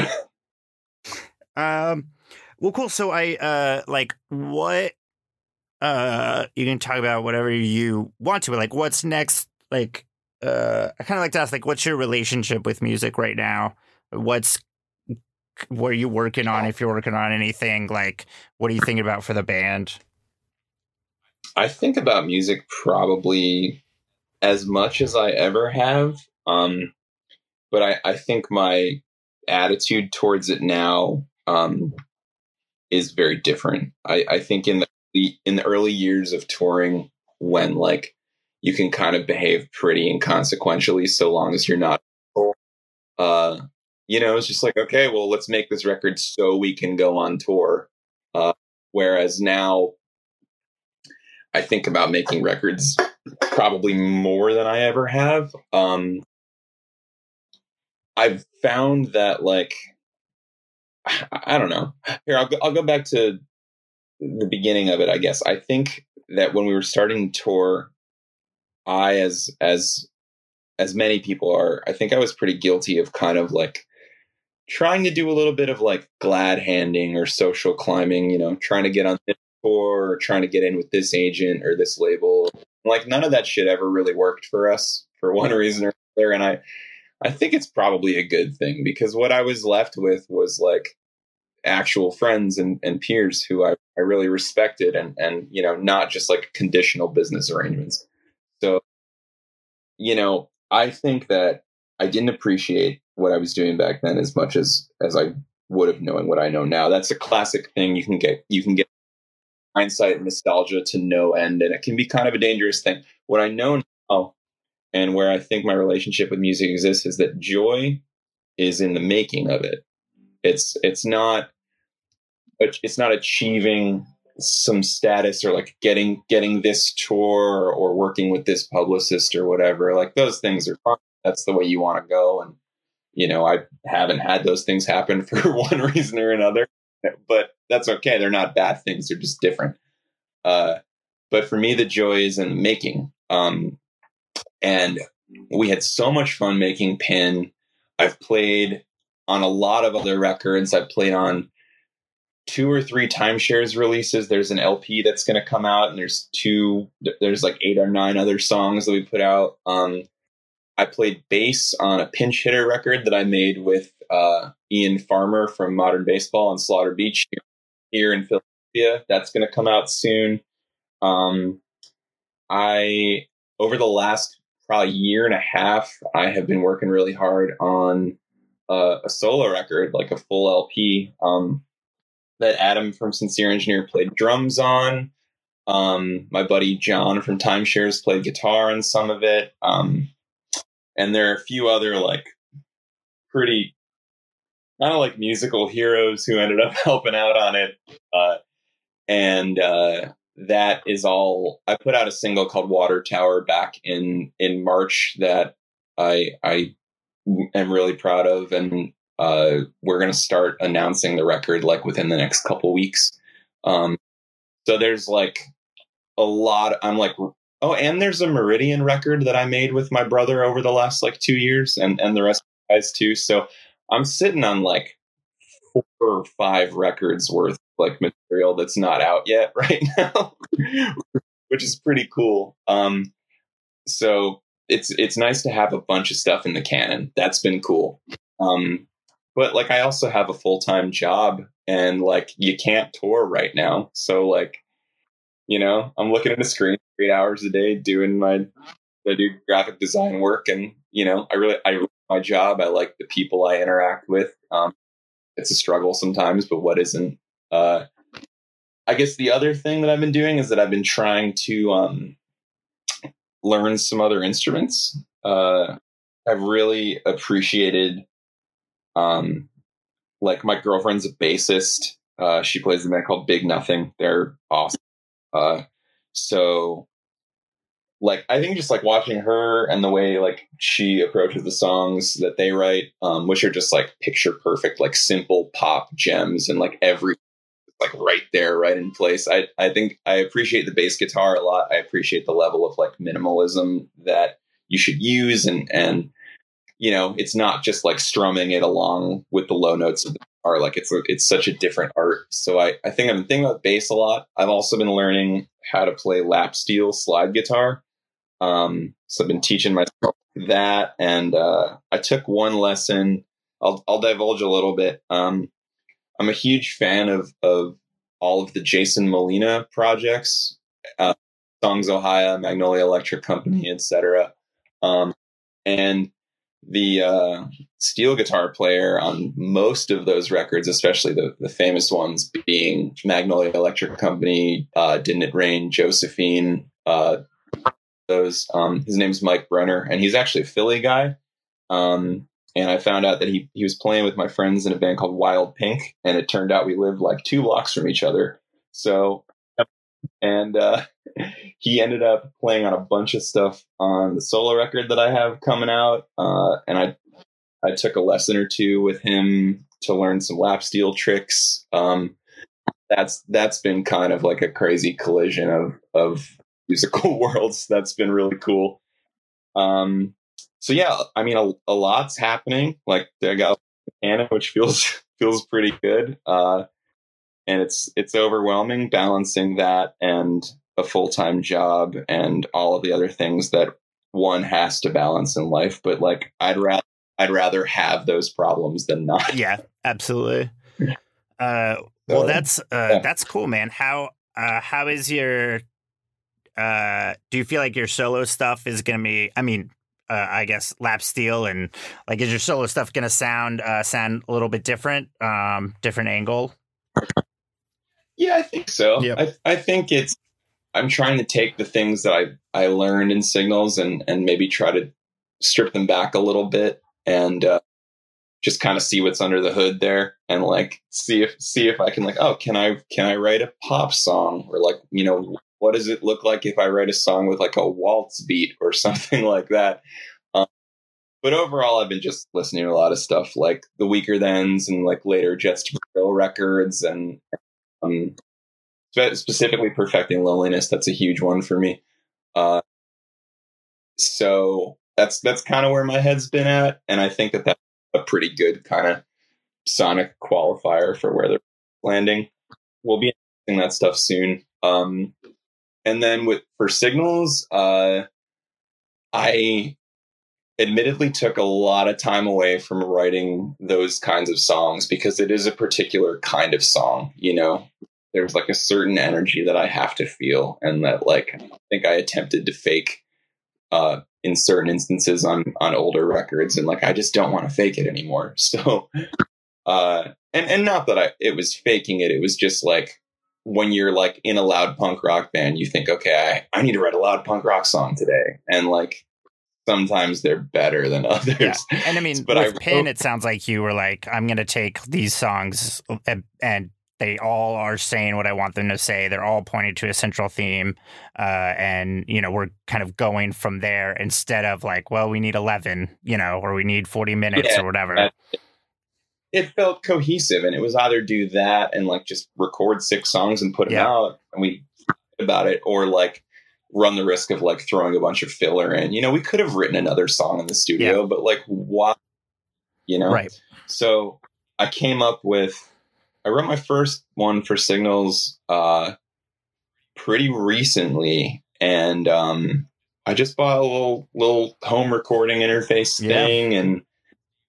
um, Well, cool. So I, uh, like, what, uh, you can talk about whatever you want to, but like, what's next? Like, uh, I kind of like to ask, like, what's your relationship with music right now? What's, what are you working on? If you're working on anything, like, what are you thinking about for the band? I think about music probably as much as I ever have. Um, but I, I think my attitude towards it now, um, is very different. I, I think in the in the early years of touring, when like you can kind of behave pretty inconsequentially so long as you're not, uh, you know, it's just like, okay, well, let's make this record so we can go on tour. Uh, whereas now, I think about making records probably more than I ever have. Um, I've found that like. I don't know. Here, I'll go, I'll go back to the beginning of it, I guess. I think that when we were starting to tour, I, as as as many people are, I think I was pretty guilty of kind of like trying to do a little bit of like glad handing or social climbing, you know, trying to get on this tour or trying to get in with this agent or this label. Like none of that shit ever really worked for us for one reason or another. And I, I think it's probably a good thing, because what I was left with was like actual friends and, and peers who I, I really respected, and, and, you know, not just like conditional business arrangements. So, you know, I think that I didn't appreciate what I was doing back then as much as, as I would have knowing what I know now. That's a classic thing. You can get, you can get hindsight and nostalgia to no end, and it can be kind of a dangerous thing. What I know now, and where I think my relationship with music exists, is that joy is in the making of it. It's it's not it's not achieving some status or like getting getting this tour or working with this publicist or whatever. Like those things are fun. That's the way you want to go. And you know, I haven't had those things happen for one reason or another, but that's okay. They're not bad things. They're just different. Uh, but for me, the joy is in the making. Um, And we had so much fun making Pin. I've played on a lot of other records. I've played on two or three Timeshares releases. There's an L P that's going to come out, and there's two, there's like eight or nine other songs that we put out. Um, I played bass on a Pinch Hitter record that I made with uh, Ian Farmer from Modern Baseball on Slaughter Beach here, here in Philadelphia. That's going to come out soon. Um, I, over the last probably year and a half, I have been working really hard on uh, a solo record, like a full L P, um, that Adam from Sincere Engineer played drums on. Um, my buddy John from Timeshares played guitar on some of it. Um, and there are a few other like pretty kind of like musical heroes who ended up helping out on it. Uh, and uh, that is all. I put out a single called Water Tower back in, in March that I, I am really proud of. And uh, we're going to start announcing the record like within the next couple weeks. Um, so there's like a lot. I'm like, oh, and there's a Meridian record that I made with my brother over the last like two years and, and the rest of the guys too. So I'm sitting on like four or five records worth like material that's not out yet right now, which is pretty cool. Um, so it's, it's nice to have a bunch of stuff in the canon. That's been cool. Um, but like I also have a full-time job, and like you can't tour right now. So like, you know, I'm looking at a screen eight hours a day doing my I do graphic design work, and you know, I really I my job. I like the people I interact with. Um, it's a struggle sometimes, but what isn't? Uh, I guess the other thing that I've been doing is that I've been trying to um, learn some other instruments. Uh, I've really appreciated, um, like my girlfriend's a bassist. Uh, she plays in a band called Big Nothing. They're awesome. Uh, so like, I think just like watching her and the way like she approaches the songs that they write, um, which are just like picture perfect, like simple pop gems, and like every like right there, right in place. I, I think I appreciate the bass guitar a lot. I appreciate the level of like minimalism that you should use. And, and, you know, it's not just like strumming it along with the low notes of the guitar. Like it's, it's such a different art. So I, I think I'm thinking about bass a lot. I've also been learning how to play lap steel slide guitar. Um, so I've been teaching myself that. And, uh, I took one lesson. I'll, I'll divulge a little bit. Um, I'm a huge fan of, of all of the Jason Molina projects, uh, Songs Ohio, Magnolia Electric Company, et cetera. Um, and the uh, steel guitar player on most of those records, especially the, the famous ones being Magnolia Electric Company, uh, Didn't It Rain, Josephine, uh, those, um, his name's Mike Brenner, and he's actually a Philly guy. Um, And I found out that he, he was playing with my friends in a band called Wild Pink. And it turned out we lived like two blocks from each other. So, and uh, he ended up playing on a bunch of stuff on the solo record that I have coming out. Uh, and I, I took a lesson or two with him to learn some lap steel tricks. Um, that's, that's been kind of like a crazy collision of, of musical worlds. That's been really cool. Um, So yeah, I mean, a, a lot's happening. Like I got Anna, which feels feels pretty good, uh, and it's it's overwhelming balancing that and a full time job and all of the other things that one has to balance in life. But like, I'd rather I'd rather have those problems than not. Yeah, absolutely. Uh, well, that's uh, yeah. that's cool, man. How uh, how is your? Uh, do you feel like your solo stuff is going to be? I mean. Uh, I guess lap steel and like, is your solo stuff going to sound uh, sound a little bit different, um, different angle? Yeah, I think so. Yep. I I think it's, I'm trying to take the things that I, I learned in Signals and, and maybe try to strip them back a little bit and uh, just kind of see what's under the hood there and like, see if, see if I can like, oh, can I, can I write a pop song or like, you know, what does it look like if I write a song with like a waltz beat or something like that? Um, but overall, I've been just listening to a lot of stuff like the Weaker Thans and like later Jets to Brazil records and um, specifically Perfecting Loneliness. That's a huge one for me. Uh, so that's that's kind of where my head's been at, and I think that that's a pretty good kind of sonic qualifier for where they're landing. We'll be announcing that stuff soon. Um, And then with for Signals, uh, I admittedly took a lot of time away from writing those kinds of songs because it is a particular kind of song. You know, there's like a certain energy that I have to feel, and that like I think I attempted to fake uh, in certain instances on on older records, and like I just don't want to fake it anymore. So, uh, and and not that I it was faking it; it was just like. When you're like in a loud punk rock band, you think, okay, I, I need to write a loud punk rock song today. And like, sometimes they're better than others. Yeah. And I mean, but with I Pin, it sounds like you were like, I'm going to take these songs and, and they all are saying what I want them to say. They're all pointing to a central theme. Uh, and, you know, we're kind of going from there instead of like, well, we need eleven, you know, or we need forty minutes yeah, or whatever. It felt cohesive, and it was either do that and like just record six songs and put them yeah. out and we about it, or like run the risk of like throwing a bunch of filler in. You know, we could have written another song in the studio, yeah. but like why? You know, right. So I came up with, I wrote my first one for Signals uh, pretty recently, and um, I just bought a little little home recording interface yeah. thing and.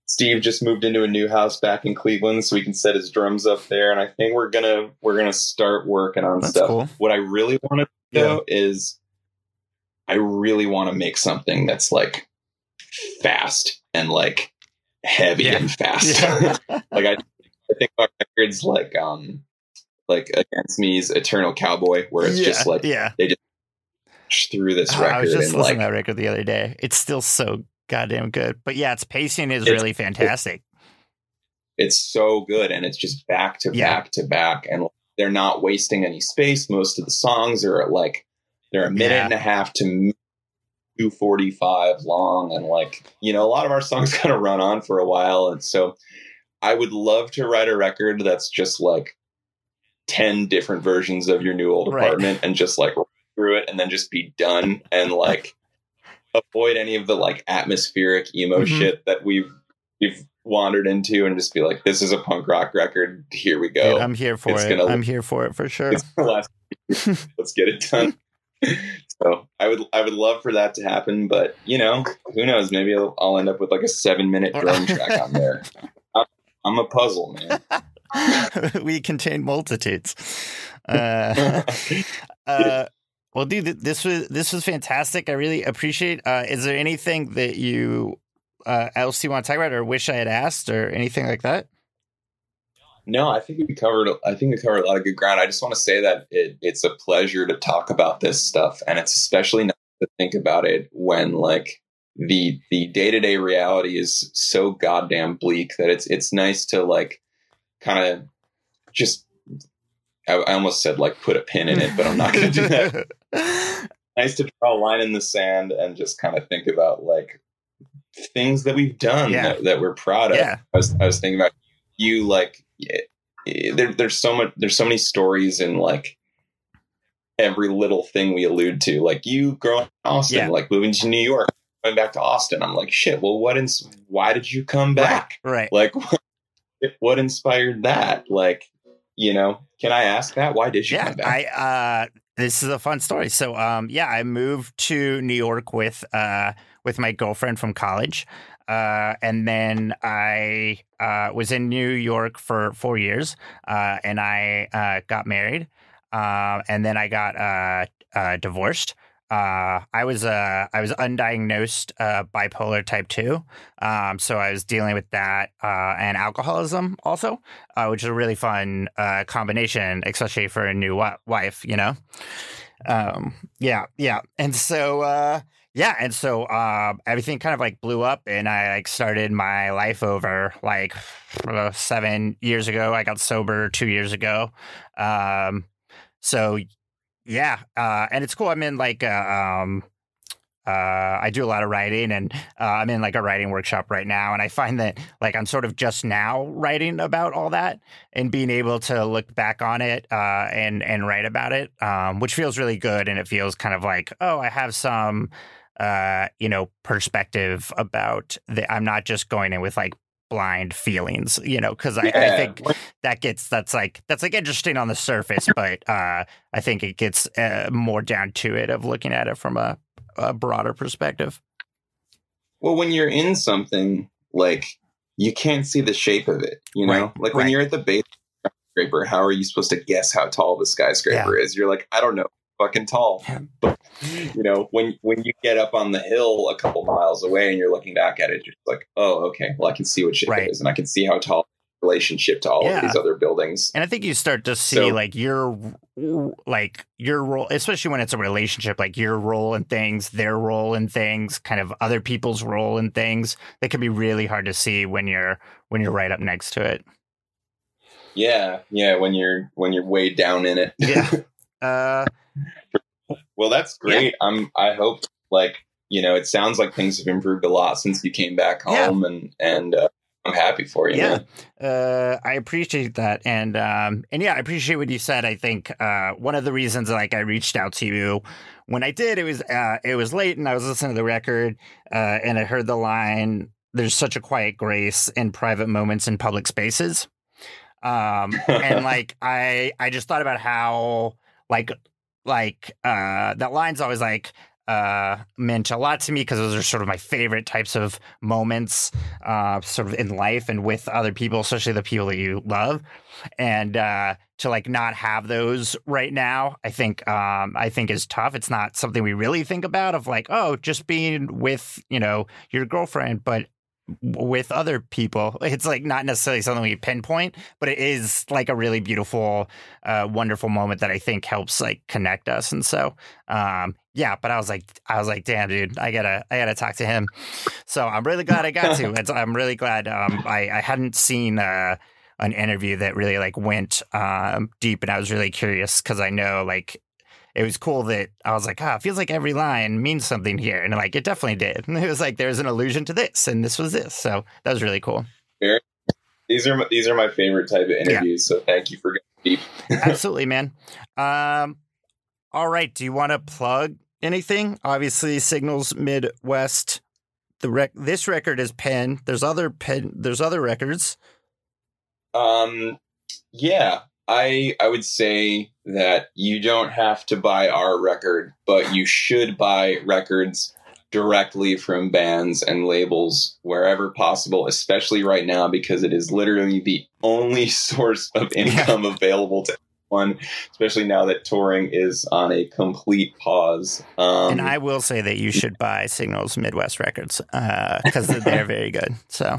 Steve just moved into a new house back in Cleveland, so we can set his drums up there. And I think we're gonna we're gonna start working on That's stuff. cool. What I really want to do Yeah. though, is I really want to make something that's like fast and like heavy Yeah. and fast. Yeah. Like I, I think about records like um like Against Me's Eternal Cowboy, where it's yeah. just like yeah. they just push through this Oh, record I was just and listening like to that record the other day. It's still so goddamn good. But yeah, its pacing is It's- really fantastic. it's so good, and it's just back to Yeah. back to back, and they're not wasting any space. Most of the songs are like they're a minute Yeah. and a half to two forty-five long, and like, you know, a lot of our songs kind of run on for a while. And so I would love to write a record that's just like ten different versions of Your New Old Right. Apartment and just like run through it and then just be done, and like avoid any of the like atmospheric emo Mhm. shit that we've we've wandered into, and just be like, this is a punk rock record, here we go. Dude, I'm here for It's it. gonna- I'm here for it for sure. It's the last let's get it done. So I would I would love for that to happen, but you know, who knows, maybe I'll, I'll end up with like a seven minute drum track on there. I'm, I'm a puzzle, man. We contain multitudes. Uh, uh, well, dude, th- this was this was fantastic. I really appreciate. Uh, is there anything that you uh, else you want to talk about, or wish I had asked, or anything like that? No, I think we covered. I think we covered a lot of good ground. I just want to say that it, it's a pleasure to talk about this stuff, and it's especially nice to think about it when like the the day to day reality is so goddamn bleak that it's it's nice to like kind of just. I, I almost said like put a pin in it, but I'm not going to do that. Nice to draw a line in the sand and just kind of think about like things that we've done Yeah. that, that we're proud of. Yeah. I was I was thinking about you like. There, there's so much. There's so many stories in like every little thing we allude to. Like you growing in Austin, Yeah. like moving to New York, going back to Austin. I'm like, shit. Well, what? Ins- why did you come back? Right. Like, what, what inspired that? Like, you know, can I ask that? Why did you Yeah. come back? I. Uh, this is a fun story. So, um, yeah, I moved to New York with uh with my girlfriend from college. Uh, and then I uh, was in New York for four years, uh, and I uh, got married, uh, and then I got uh, uh, divorced. Uh, I was uh, I was undiagnosed uh, bipolar type two, um, so I was dealing with that uh, and alcoholism also, uh, which is a really fun uh, combination, especially for a new wa- wife, you know. Um, yeah, yeah, and so. Uh, Yeah, and so uh, everything kind of like blew up, and I like started my life over like uh, seven years ago. I got sober two years ago. Um, so yeah, uh, and it's cool. I'm in like uh, um, uh, I do a lot of writing, and uh, I'm in like a writing workshop right now, and I find that like I'm sort of just now writing about all that and being able to look back on it uh, and and write about it, um, which feels really good, and it feels kind of like, oh, I have some. Uh, you know, perspective about the, I'm not just going in with like blind feelings, you know, because I, I Yeah. think that gets that's like that's like interesting on the surface, but uh, I think it gets uh, more down to it of looking at it from a, a broader perspective. Well, when you're in something, like you can't see the shape of it, you know, Right, like when right. you're at the base of the skyscraper, how are you supposed to guess how tall the skyscraper is? You're like, I don't know, fucking tall. Yeah. But you know, when when you get up on the hill a couple miles away and you're looking back at it, you're like, oh, okay, well, I can see what shape Right. it is, and I can see how tall the relationship to all Yeah. of these other buildings. And I think you start to see So- like your like your role, especially when it's a relationship, like your role in things, their role in things, kind of other people's role in things. That can be really hard to see when you're when you're right up next to it. Yeah, yeah. When you're when you're way down in it. Yeah. Uh, Well, that's great. I'm. I hope, like, you know, it sounds like things have improved a lot since you came back Yeah. home, and and uh, I'm happy for you. Yeah. Man. uh, I appreciate that, and um, and yeah, I appreciate what you said. I think uh, one of the reasons, like, I reached out to you when I did, it was uh, it was late, and I was listening to the record, uh, and I heard the line, "There's such a quiet grace in private moments in public spaces," um, and like I I just thought about how like. Like uh, that line's always like uh, meant a lot to me because those are sort of my favorite types of moments, uh, sort of in life and with other people, especially the people that you love. And uh, to like not have those right now, I think um, I think is tough. It's not something we really think about of like, oh, just being with, you know, your girlfriend, but with other people, it's like not necessarily something we pinpoint, but it is like a really beautiful, uh, wonderful moment that I think helps like connect us. And so, um, yeah, but I was like, I was like, damn, dude, I gotta, I gotta talk to him. So I'm really glad I got to. It's, I'm really glad. Um, I, I hadn't seen uh, an interview that really like went um, deep, and I was really curious because I know like. It was cool that I was like, ah, oh, it feels like every line means something here. And like, it definitely did. And it was like, there's an allusion to this and this was this. So that was really cool. Very, these are, these are my favorite type of interviews. Yeah. So thank you for getting deep. Absolutely, man. Um, all right. Do you want to plug anything? Obviously Signals Midwest, the rec- this record is Penn. There's other Penn, there's other records. Um, yeah. I I would say that you don't have to buy our record, but you should buy records directly from bands and labels wherever possible, especially right now, because it is literally the only source of income available to anyone, especially now that touring is on a complete pause. Um, and I will say that you should buy Signals Midwest records because uh, they're very good. So,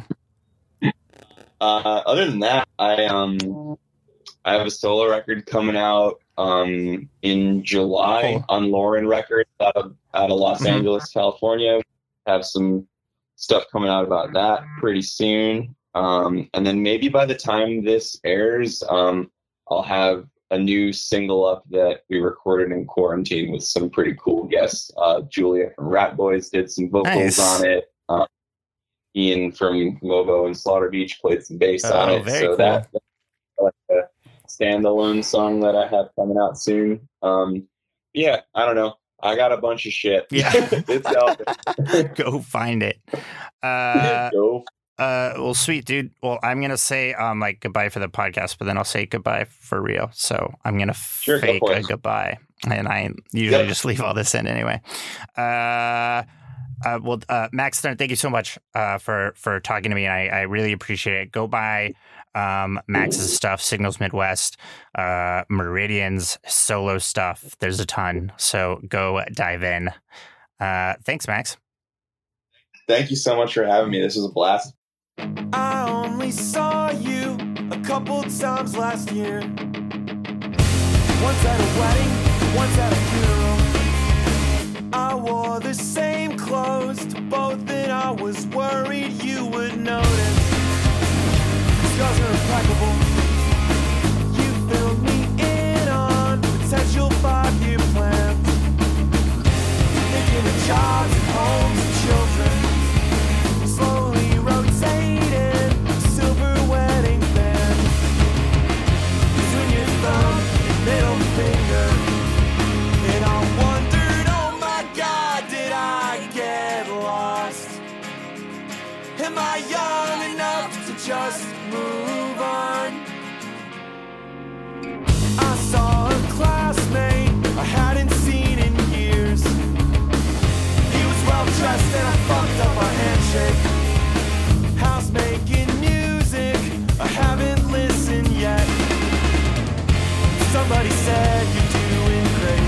uh, other than that, I um. I have a solo record coming out um, in July cool. on Lauren Records out of, out of Los mm-hmm. Angeles, California. Have some stuff coming out about that pretty soon. Um, and then maybe by the time this airs, um, I'll have a new single up that we recorded in quarantine with some pretty cool guests. Uh, Julia from Rat Boys did some vocals nice. on it. Uh, Ian from Movo and Slaughter Beach played some bass oh, on it. So cool. that, that's like a standalone song that I have coming out soon. Um, yeah, I don't know. I got a bunch of shit. Yeah, it's out there. Go find it. Uh, Go. Uh, well, sweet dude. Well, I'm gonna say um like goodbye for the podcast, but then I'll say goodbye for real. So I'm gonna sure, fake go a goodbye, and I usually yep. just leave all this in anyway. Uh. Uh, well, uh, Max Stern, thank you so much uh, for for talking to me. I, I really appreciate it. Go buy um, Max's stuff, Signals Midwest, uh, Meridian's solo stuff. There's a ton, so go dive in. Uh, thanks, Max. Thank you so much for having me. This was a blast. I only saw you a couple times last year. Once at a wedding, once at a funeral. I wore the same clothes to both, and I was worried you would notice. Scars are impeccable. You filled me in on potential five-year plans. Thinking of jobs and homes and children. Slowly rotating a silver wedding band. Between your thumb and middle finger, and I wonder, am I young enough to just move on? I saw a classmate I hadn't seen in years. He was well dressed and I fucked up our handshake. House making music, I haven't listened yet. Somebody said you're doing great,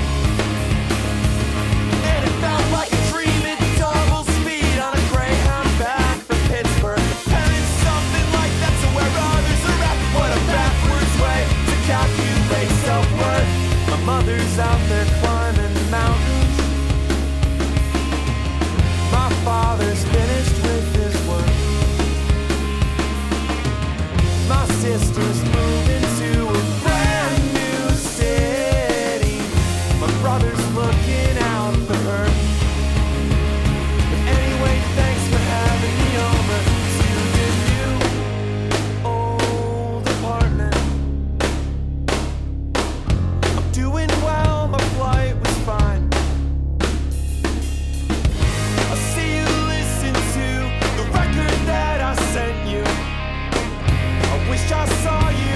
and it felt like a dream at double speed on a Greyhound back from Pittsburgh. Parents, something like that, so where others are at. What a backwards way to calculate self-worth. My mother's out there climbing mountains. My father's finished with his work. My sister's moving to a brand new city. My brother's looking out for her. But anyway, thanks for having me over to your new old apartment. I'm doing well, my flight was fine. I'll see you listen to the record that I sent you. I wish I saw you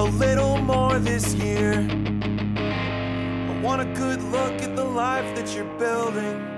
a little more this year. I want a good look at the life that you're building.